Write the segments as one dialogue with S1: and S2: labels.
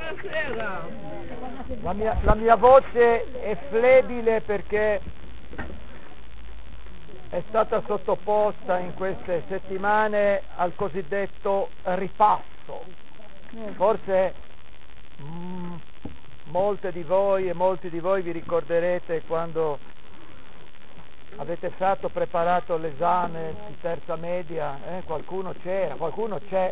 S1: La mia voce è flebile perché è stata sottoposta in queste settimane al cosiddetto ripasso. Forse molte di voi e molti di voi vi ricorderete quando avete preparato l'esame di terza media, qualcuno c'era, qualcuno c'è.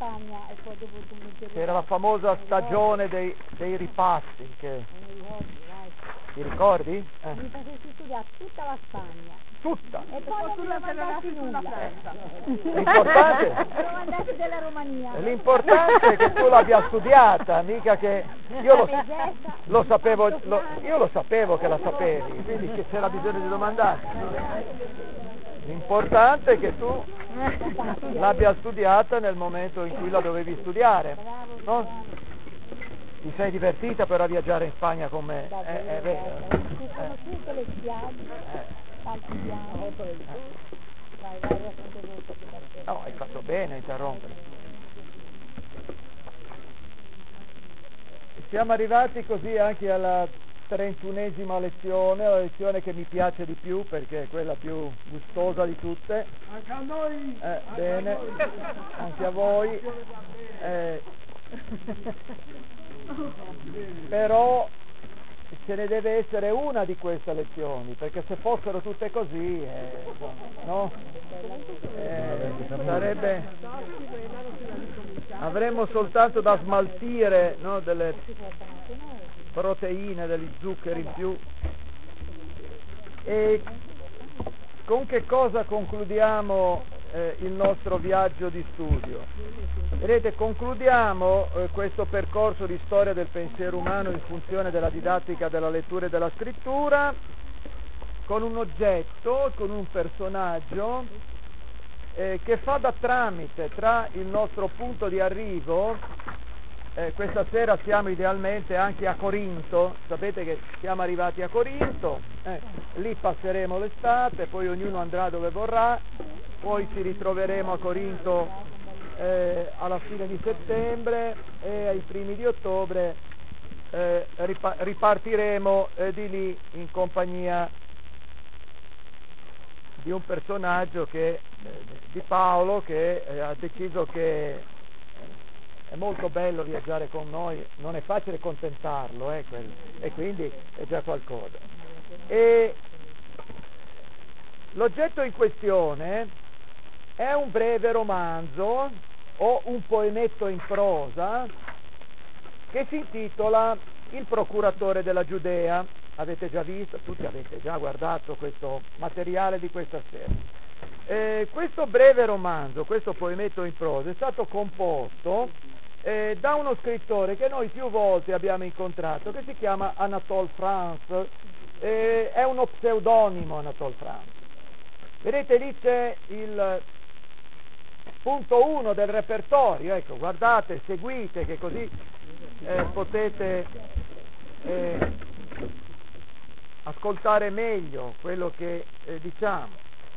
S1: C'era la famosa stagione dei ripassi. Ti ricordi?
S2: Mi facessi studiare tutta la Spagna.
S1: Tutta.
S2: E poi non mi mandassi nulla.
S1: L'importante?
S2: Non mandassi della Romania.
S1: L'importante è che tu l'abbia studiata, mica che io lo sapevo che la sapevi, quindi che c'era bisogno di domandare. L'importante è che tu l'abbia studiata nel momento in cui la dovevi studiare, no? Ti sei divertita però a viaggiare in Spagna con me? È vero.
S2: Ci sono tutte le spiagge, partiamo. Vai, racconta tutto.
S1: No, hai fatto bene a interrompere. Siamo arrivati così anche alla 31esima lezione, la lezione che mi piace di più perché è quella più gustosa di tutte.
S3: Anche a noi!
S1: Bene, anche a voi. Però ce ne deve essere una di queste lezioni, perché se fossero tutte così, no? Avremmo soltanto da smaltire, no, delle proteine, degli zuccheri in più. E con che cosa concludiamo il nostro viaggio di studio? Vedete, concludiamo questo percorso di storia del pensiero umano in funzione della didattica della lettura e della scrittura con un oggetto, con un personaggio che fa da tramite tra il nostro punto di arrivo. Questa sera siamo idealmente anche a Corinto, sapete che siamo arrivati a Corinto, lì passeremo l'estate, poi ognuno andrà dove vorrà, poi ci ritroveremo a Corinto alla fine di settembre e ai primi di ottobre ripartiremo di lì in compagnia di un personaggio di Paolo che ha deciso che è molto bello viaggiare con noi, non è facile contentarlo, e quindi è già qualcosa. E l'oggetto in questione è un breve romanzo o un poemetto in prosa che si intitola Il procuratore della Giudea. Avete già visto, tutti avete già guardato questo materiale di questa sera. Questo breve romanzo, questo poemetto in prosa, è stato composto da uno scrittore che noi più volte abbiamo incontrato, che si chiama Anatole France, è uno pseudonimo Anatole France. Vedete, lì c'è il punto 1 del repertorio, ecco, guardate, seguite, che così potete ascoltare meglio quello che diciamo.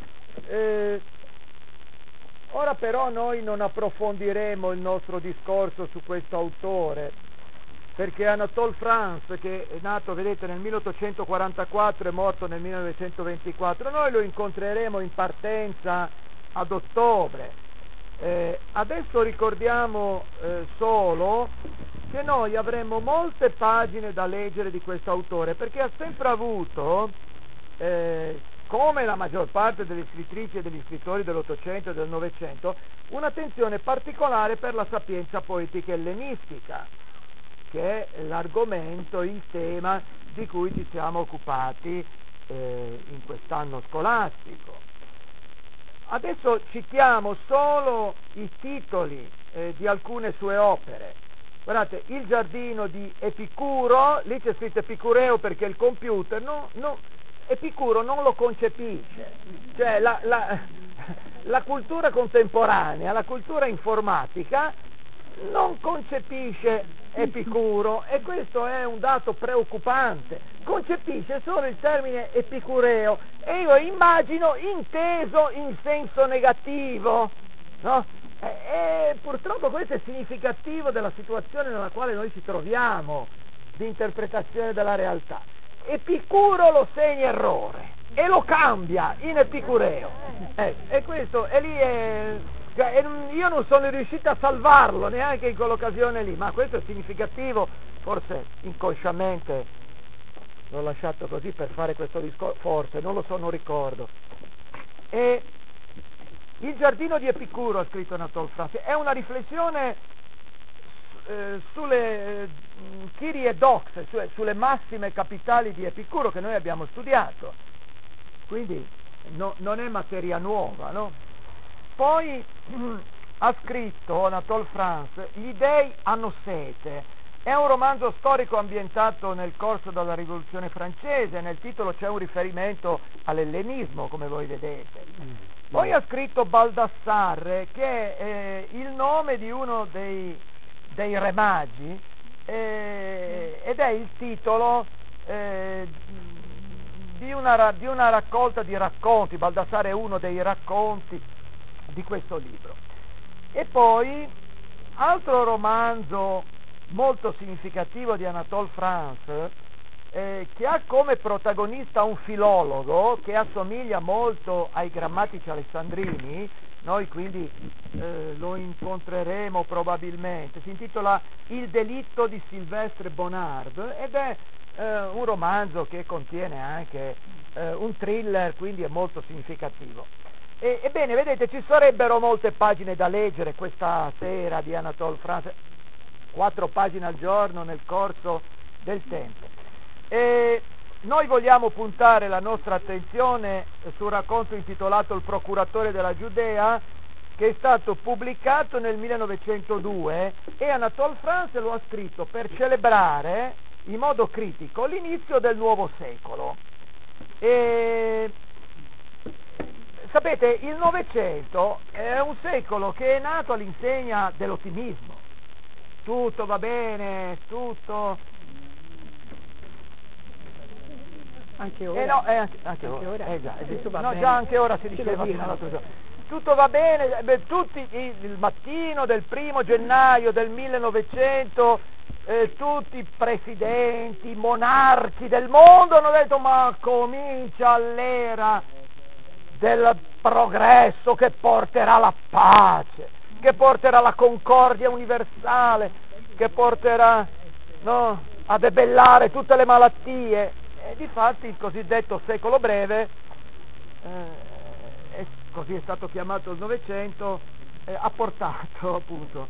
S1: Ora però noi non approfondiremo il nostro discorso su questo autore, perché Anatole France, che è nato, vedete, nel 1844 e morto nel 1924, noi lo incontreremo in partenza ad ottobre. Adesso ricordiamo solo che noi avremmo molte pagine da leggere di questo autore, perché ha sempre avuto, come la maggior parte delle scrittrici e degli scrittori dell'Ottocento e del Novecento, un'attenzione particolare per la sapienza poetica ellenistica, che è l'argomento, il tema di cui ci siamo occupati in quest'anno scolastico. Adesso citiamo solo i titoli di alcune sue opere. Guardate, Il giardino di Epicuro, lì c'è scritto Epicureo perché il computer, Epicuro non lo concepisce, cioè la cultura contemporanea, la cultura informatica non concepisce Epicuro, e questo è un dato preoccupante, concepisce solo il termine epicureo e io immagino inteso in senso negativo, no? E purtroppo purtroppo questo è significativo della situazione nella quale noi ci troviamo, di interpretazione della realtà. Epicuro lo segna errore e lo cambia in epicureo. E questo, e lì io non sono riuscito a salvarlo neanche in quell'occasione lì, ma questo è significativo, forse inconsciamente l'ho lasciato così per fare questo discorso, forse, non lo so, non ricordo. E il giardino di Epicuro, ha scritto Anatole France, è una riflessione sulle Kyrie Dox, cioè sulle massime capitali di Epicuro che noi abbiamo studiato, quindi non è materia nuova, no? Poi ha scritto Anatole France Gli dei hanno sete, è un romanzo storico ambientato nel corso della rivoluzione francese, nel titolo c'è un riferimento all'ellenismo, come voi vedete. Poi ha scritto Baldassarre, che è il nome di uno dei Re Magi, ed è il titolo di una raccolta di racconti. Baldassarre è uno dei racconti di questo libro. E poi, altro romanzo molto significativo di Anatole France, che ha come protagonista un filologo che assomiglia molto ai grammatici alessandrini, noi quindi lo incontreremo probabilmente, si intitola Il delitto di Sylvestre Bonnard ed è un romanzo che contiene anche un thriller, quindi è molto significativo. Ebbene, vedete, ci sarebbero molte pagine da leggere questa sera di Anatole France, 4 pagine al giorno nel corso del tempo. E noi vogliamo puntare la nostra attenzione sul racconto intitolato Il procuratore della Giudea, che è stato pubblicato nel 1902 e Anatole France lo ha scritto per celebrare in modo critico l'inizio del nuovo secolo. E sapete, il Novecento è un secolo che è nato all'insegna dell'ottimismo. Tutto va bene, tutto...
S3: Anche ora.
S1: No, anche ora.
S3: Già, tutto va
S1: no,
S3: bene.
S1: già anche ora si diceva fino all'altro giorno. Tutto va bene, tutti il mattino del 1° gennaio del 1900, tutti i presidenti, i monarchi del mondo hanno detto ma comincia l'era del progresso che porterà la pace, che porterà la concordia universale, che porterà a debellare tutte le malattie. E difatti il cosiddetto secolo breve, così è stato chiamato il Novecento, ha portato appunto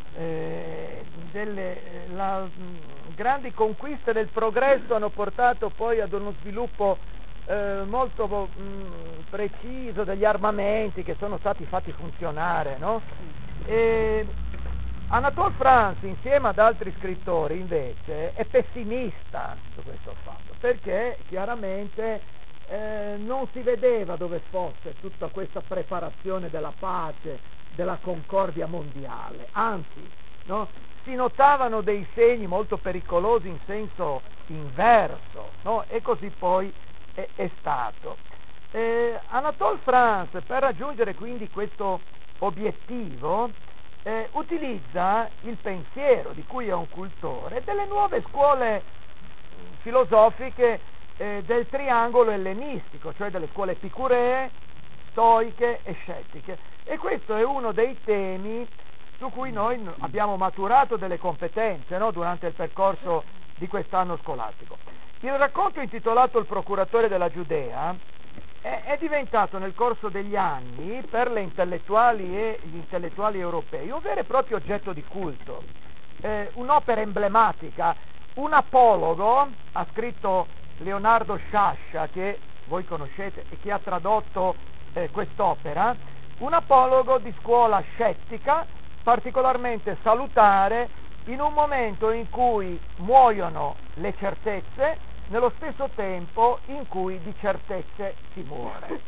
S1: grandi conquiste del progresso, hanno portato poi ad uno sviluppo molto preciso degli armamenti che sono stati fatti funzionare, no? E Anatole France, insieme ad altri scrittori, invece, è pessimista su questo fatto, perché chiaramente non si vedeva dove fosse tutta questa preparazione della pace, della concordia mondiale, anzi, no? Si notavano dei segni molto pericolosi in senso inverso, no? E così poi è stato. Anatole France, per raggiungere quindi questo obiettivo, utilizza il pensiero, di cui è un cultore, delle nuove scuole filosofiche del triangolo ellenistico, cioè delle scuole epicuree, stoiche e scettiche. E questo è uno dei temi su cui noi abbiamo maturato delle competenze, no? Durante il percorso di quest'anno scolastico. Il racconto intitolato Il procuratore della Giudea è diventato nel corso degli anni per le intellettuali e gli intellettuali europei un vero e proprio oggetto di culto, un'opera emblematica, un apologo, ha scritto Leonardo Sciascia, che voi conoscete e che ha tradotto quest'opera, un apologo di scuola scettica particolarmente salutare in un momento in cui muoiono le certezze, nello stesso tempo in cui di certezze si muore.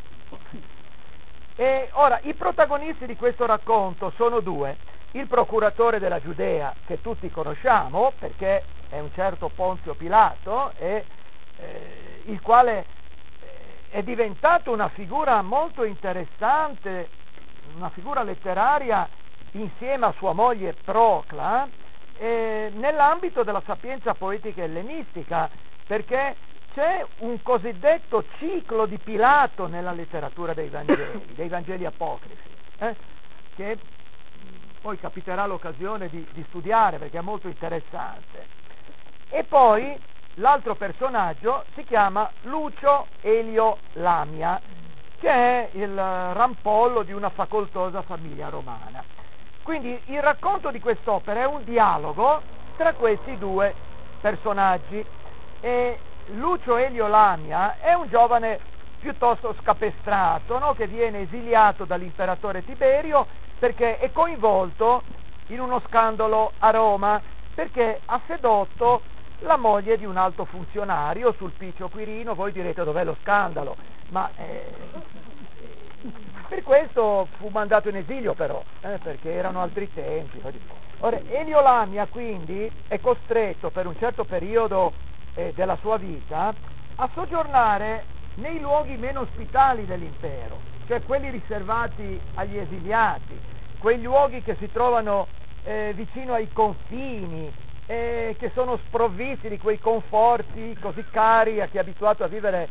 S1: E ora, i protagonisti di questo racconto sono 2, il procuratore della Giudea, che tutti conosciamo, perché è un certo Ponzio Pilato, il quale è diventato una figura molto interessante, una figura letteraria insieme a sua moglie Procla, nell'ambito della sapienza poetica ellenistica, perché c'è un cosiddetto ciclo di Pilato nella letteratura dei Vangeli apocrifi, che poi capiterà l'occasione di studiare perché è molto interessante. E poi l'altro personaggio si chiama Lucio Elio Lamia, che è il rampollo di una facoltosa famiglia romana. Quindi il racconto di quest'opera è un dialogo tra questi due personaggi. E Lucio Elio Lamia è un giovane piuttosto scapestrato, no? Che viene esiliato dall'imperatore Tiberio perché è coinvolto in uno scandalo a Roma, perché ha sedotto la moglie di un alto funzionario, Sulpicio Quirino. Voi direte: dov'è lo scandalo? Ma per questo fu mandato in esilio però, perché erano altri tempi. Ora, Elio Lamia quindi è costretto per un certo periodo della sua vita a soggiornare nei luoghi meno ospitali dell'impero, cioè quelli riservati agli esiliati, quei luoghi che si trovano vicino ai confini, che sono sprovvisti di quei conforti così cari a chi è abituato a vivere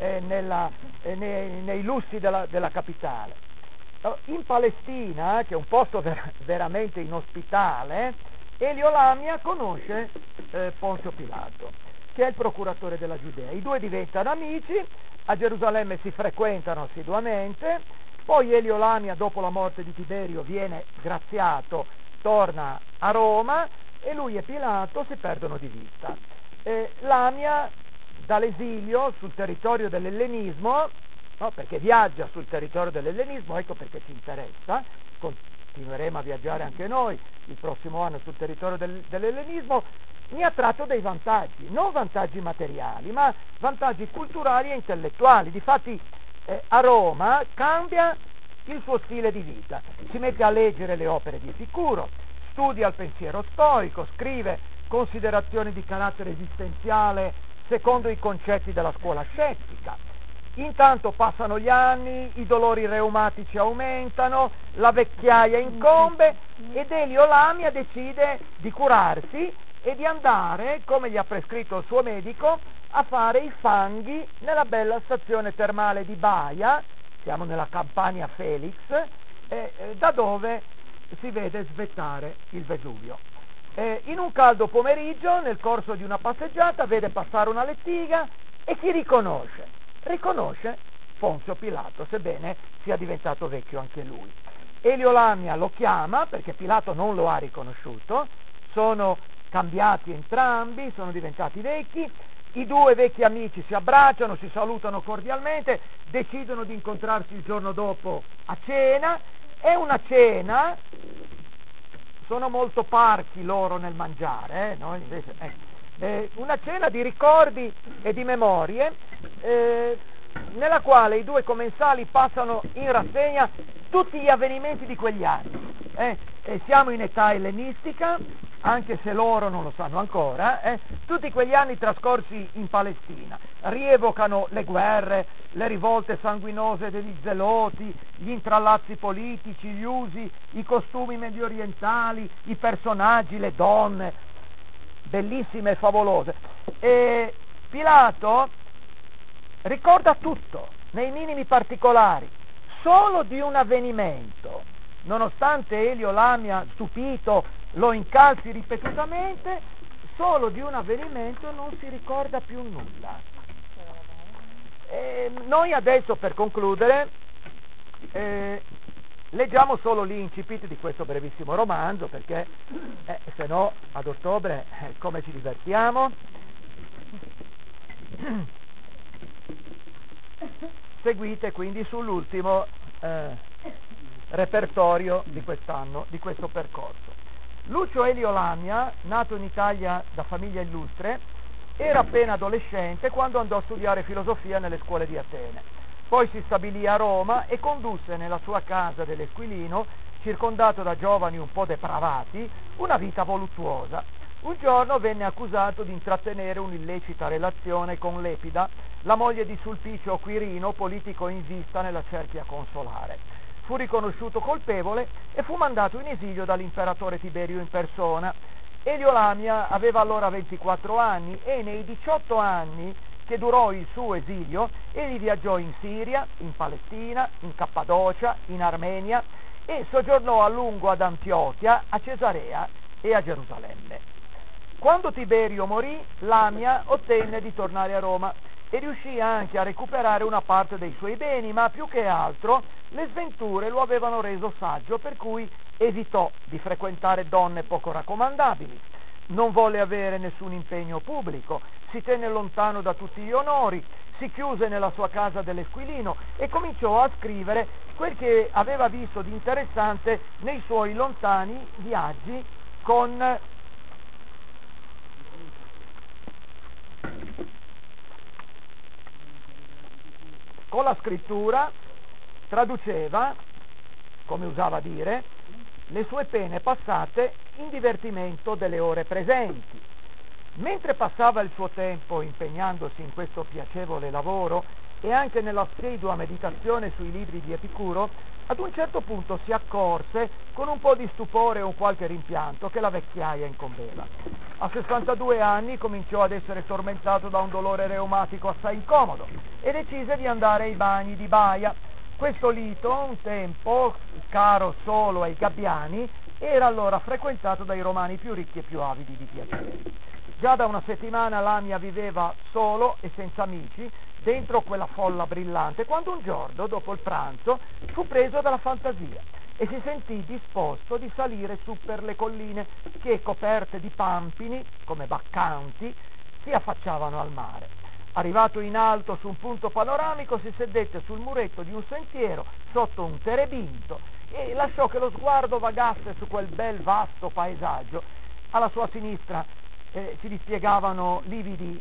S1: nei lussi della capitale. In Palestina, che è un posto veramente inospitale, Elio Lamia conosce Ponzio Pilato, che è il procuratore della Giudea. I due diventano amici, a Gerusalemme si frequentano assiduamente, poi Elio Lamia, dopo la morte di Tiberio, viene graziato, torna a Roma e lui e Pilato si perdono di vista. Lamia, dall'esilio sul territorio dell'ellenismo, no, perché viaggia sul territorio dell'ellenismo, ecco perché ci interessa, continueremo a viaggiare anche noi il prossimo anno sul territorio dell'ellenismo, ne ha tratto dei vantaggi, non vantaggi materiali, ma vantaggi culturali e intellettuali. Difatti a Roma cambia il suo stile di vita, si mette a leggere le opere di Epicuro, studia il pensiero stoico, scrive considerazioni di carattere esistenziale secondo i concetti della scuola scettica. Intanto passano gli anni, i dolori reumatici aumentano, la vecchiaia incombe ed Elio Lamia decide di curarsi e di andare, come gli ha prescritto il suo medico, a fare i fanghi nella bella stazione termale di Baia, siamo nella Campania Felix, da dove si vede svettare il Vesuvio. In un caldo pomeriggio, nel corso di una passeggiata, vede passare una lettiga e chi riconosce? Riconosce Ponzio Pilato, sebbene sia diventato vecchio anche lui. Elio Lamia lo chiama perché Pilato non lo ha riconosciuto, sono cambiati entrambi, sono diventati vecchi, i due vecchi amici si abbracciano, si salutano cordialmente, decidono di incontrarsi il giorno dopo a cena. È una cena, sono molto parchi loro nel mangiare, noi invece, una cena di ricordi e di memorie, nella quale i due commensali passano in rassegna tutti gli avvenimenti di quegli anni. Siamo in età ellenistica, anche se loro non lo sanno ancora, tutti quegli anni trascorsi in Palestina rievocano le guerre, le rivolte sanguinose degli zeloti, gli intrallazzi politici, gli usi, i costumi mediorientali, i personaggi, le donne, bellissime e favolose. E Pilato ricorda tutto, nei minimi particolari, solo di un avvenimento, nonostante Elio Lamia, stupito, lo incalzi ripetutamente, solo di un avvenimento non si ricorda più nulla. Noi adesso, per concludere, leggiamo solo l'incipit di questo brevissimo romanzo, perché se no ad ottobre come ci divertiamo? Seguite quindi sull'ultimo repertorio di quest'anno, di questo percorso. Lucio Elio Lamia, nato in Italia da famiglia illustre, era appena adolescente quando andò a studiare filosofia nelle scuole di Atene. Poi si stabilì a Roma e condusse nella sua casa dell'Esquilino, circondato da giovani un po' depravati, una vita voluttuosa. Un giorno venne accusato di intrattenere un'illecita relazione con Lepida, la moglie di Sulpicio Quirino, politico in vista nella cerchia consolare. fu riconosciuto colpevole e fu mandato in esilio dall'imperatore Tiberio in persona. Elio Lamia aveva allora 24 anni e nei 18 anni che durò il suo esilio, egli viaggiò in Siria, in Palestina, in Cappadocia, in Armenia e soggiornò a lungo ad Antiochia, a Cesarea e a Gerusalemme. Quando Tiberio morì, Lamia ottenne di tornare a Roma e riuscì anche a recuperare una parte dei suoi beni, ma più che altro le sventure lo avevano reso saggio, per cui evitò di frequentare donne poco raccomandabili, non volle avere nessun impegno pubblico, si tenne lontano da tutti gli onori, si chiuse nella sua casa dell'Esquilino e cominciò a scrivere quel che aveva visto di interessante nei suoi lontani viaggi con la scrittura. Traduceva, come usava dire, le sue pene passate in divertimento delle ore presenti. Mentre passava il suo tempo impegnandosi in questo piacevole lavoro e anche nell'assidua meditazione sui libri di Epicuro, ad un certo punto si accorse, con un po' di stupore e un qualche rimpianto, che la vecchiaia incombeva. A 62 anni cominciò ad essere tormentato da un dolore reumatico assai incomodo e decise di andare ai bagni di Baia. Questo lito, un tempo caro solo ai gabbiani, era allora frequentato dai romani più ricchi e più avidi di piacere. Già da una settimana Lamia viveva solo e senza amici dentro quella folla brillante, quando un giorno, dopo il pranzo, fu preso dalla fantasia e si sentì disposto di salire su per le colline che, coperte di pampini, come baccanti, si affacciavano al mare. Arrivato in alto su un punto panoramico, si sedette sul muretto di un sentiero sotto un terebinto e lasciò che lo sguardo vagasse su quel bel vasto paesaggio. Alla sua sinistra si dispiegavano lividi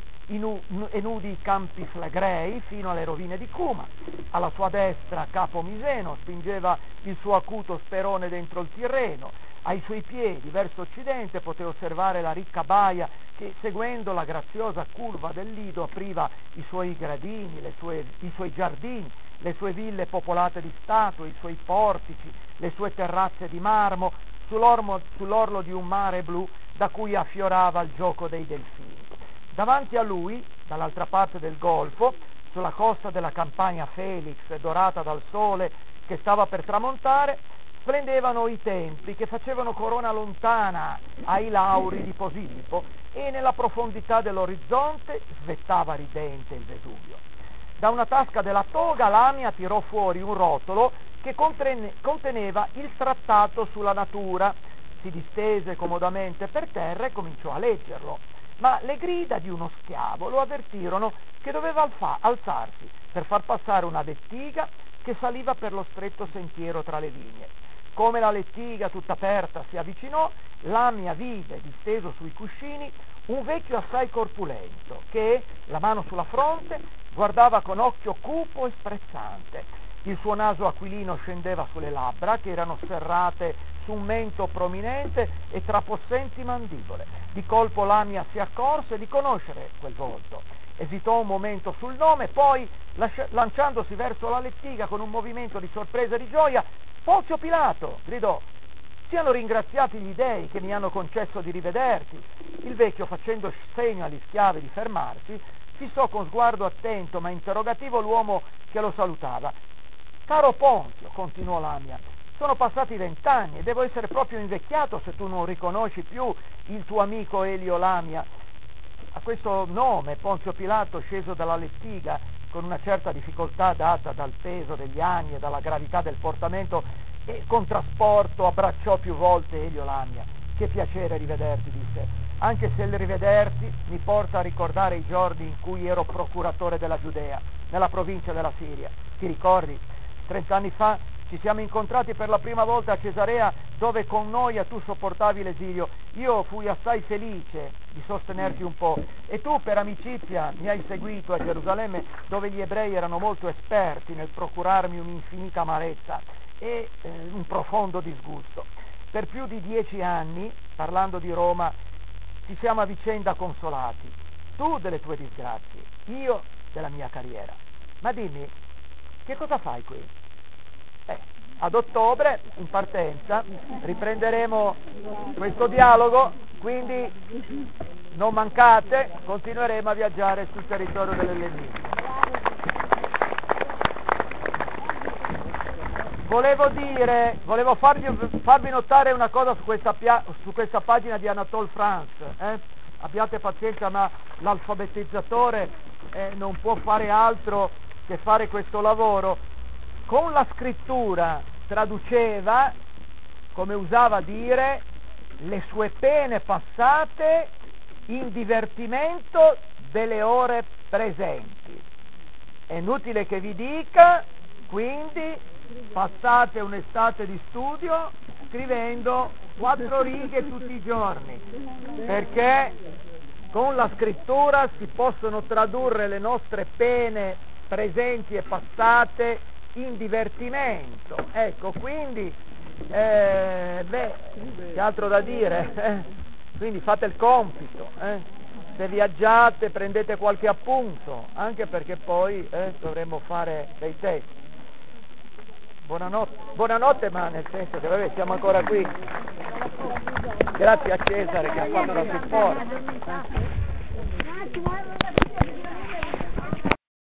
S1: e nudi campi flegrei fino alle rovine di Cuma. Alla sua destra Capo Miseno spingeva il suo acuto sperone dentro il Tirreno. Ai suoi piedi, verso occidente, poté osservare la ricca baia che, seguendo la graziosa curva del Lido, apriva i suoi gradini, i suoi giardini, le sue ville popolate di statue, i suoi portici, le sue terrazze di marmo, sull'orlo di un mare blu da cui affiorava il gioco dei delfini. Davanti a lui, dall'altra parte del golfo, sulla costa della Campagna Felix, dorata dal sole che stava per tramontare, splendevano i templi che facevano corona lontana ai lauri di Posillipo e nella profondità dell'orizzonte svettava ridente il Vesuvio. Da una tasca della toga Lamia tirò fuori un rotolo che conteneva il trattato sulla natura, si distese comodamente per terra e cominciò a leggerlo, ma le grida di uno schiavo lo avvertirono che doveva alzarsi per far passare una lettiga che saliva per lo stretto sentiero tra le vigne. Come la lettiga tutta aperta si avvicinò, Lamia vide, disteso sui cuscini, un vecchio assai corpulento che, la mano sulla fronte, guardava con occhio cupo e sprezzante. Il suo naso aquilino scendeva sulle labbra, che erano serrate su un mento prominente e tra possenti mandibole. Di colpo Lamia si accorse di conoscere quel volto. Esitò un momento sul nome, poi, lanciandosi verso la lettiga con un movimento di sorpresa e di gioia, Ponzio Pilato, gridò, siano ringraziati gli dèi che mi hanno concesso di rivederti. Il vecchio, facendo segno agli schiavi di fermarsi, fissò con sguardo attento ma interrogativo l'uomo che lo salutava. Caro Ponzio, continuò Lamia, sono passati 20 anni e devo essere proprio invecchiato se tu non riconosci più il tuo amico Elio Lamia. A questo nome Ponzio Pilato, sceso dalla lettiga con una certa difficoltà data dal peso degli anni e dalla gravità del portamento, e con trasporto abbracciò più volte Elio Lamia. Che piacere rivederti, disse, anche se il rivederti mi porta a ricordare i giorni in cui ero procuratore della Giudea, nella provincia della Siria. Ti ricordi? 30 anni fa ci siamo incontrati per la prima volta a Cesarea, dove con noia tu sopportavi l'esilio. Io fui assai felice di sostenerti un po', e tu per amicizia mi hai seguito a Gerusalemme, dove gli ebrei erano molto esperti nel procurarmi un'infinita amarezza e un profondo disgusto. Per più di 10 anni, parlando di Roma, ci siamo a vicenda consolati, tu delle tue disgrazie, io della mia carriera. Ma dimmi, che cosa fai qui? ad ottobre, in partenza, riprenderemo questo dialogo, quindi non mancate, continueremo a viaggiare sul territorio dell'ellenismo. Volevo farvi notare una cosa su questa pagina di Anatole France. Abbiate pazienza, ma l'alfabetizzatore non può fare altro che fare questo lavoro. Con la scrittura traduceva, come usava dire, le sue pene passate in divertimento delle ore presenti. È inutile che vi dica, quindi passate un'estate di studio scrivendo 4 righe tutti i giorni, perché con la scrittura si possono tradurre le nostre pene presenti e passate in divertimento. Ecco, quindi, che altro da dire? Quindi fate il compito. Se viaggiate prendete qualche appunto, anche perché poi dovremo fare dei test. Buonanotte, ma nel senso che vabbè, siamo ancora qui. Grazie a Cesare che ha fatto la supporto.